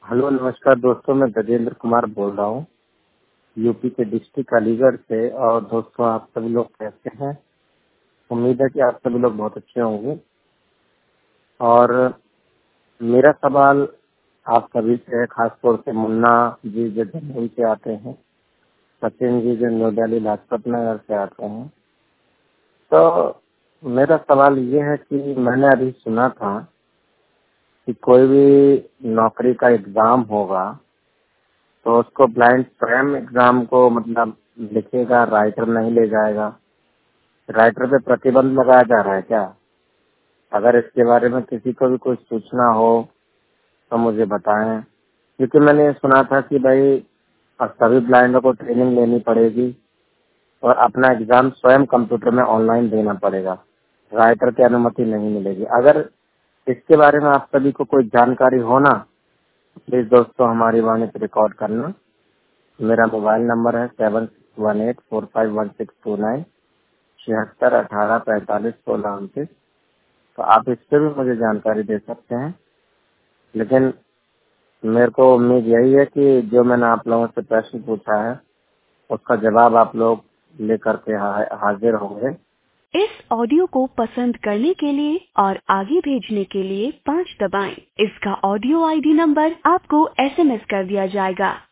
Hello नमस्कार दोस्तों, मैं गजेंद्र कुमार बोल रहा हूँ यूपी के डिस्ट्रिक्ट अलीगढ़ से। और दोस्तों, आप सभी लोग कैसे हैं? उम्मीद है कि आप सभी लोग बहुत अच्छे होंगे। और मेरा सवाल आप सभी से है, खासतौर से मुन्ना जी जो जमुई से आते हैं, सचिन जी जो न्यू दिल्ली लाजपत नगर से आते हैं। तो मेरा सवाल ये है कि मैंने अभी सुना था कि कोई भी नौकरी का एग्जाम होगा तो उसको ब्लाइंड स्वयं एग्जाम को मतलब लिखेगा, राइटर नहीं ले जाएगा। राइटर पे प्रतिबंध लगाया जा रहा है क्या? अगर इसके बारे में किसी को भी कुछ सूचना हो तो मुझे बताएं, क्योंकि मैंने ये सुना था कि भाई अब सभी ब्लाइंडों को ट्रेनिंग लेनी पड़ेगी और अपना एग्जाम स्वयं कंप्यूटर में ऑनलाइन देना पड़ेगा, राइटर की अनुमति नहीं मिलेगी। अगर इसके बारे में आप सभी को कोई जानकारी हो ना, प्लीज दोस्तों हमारी वाणी पे रिकॉर्ड करना। मेरा मोबाइल नंबर है 7118451629, 7618451629। तो आप इस पे भी मुझे जानकारी दे सकते हैं। लेकिन मेरे को उम्मीद यही है कि जो मैंने आप लोगों से प्रश्न पूछा है उसका जवाब आप लोग लेकर के हाजिर होंगे। इस ऑडियो को पसंद करने के लिए और आगे भेजने के लिए 5 दबाएं। इसका ऑडियो आईडी नंबर आपको एसएमएस कर दिया जाएगा।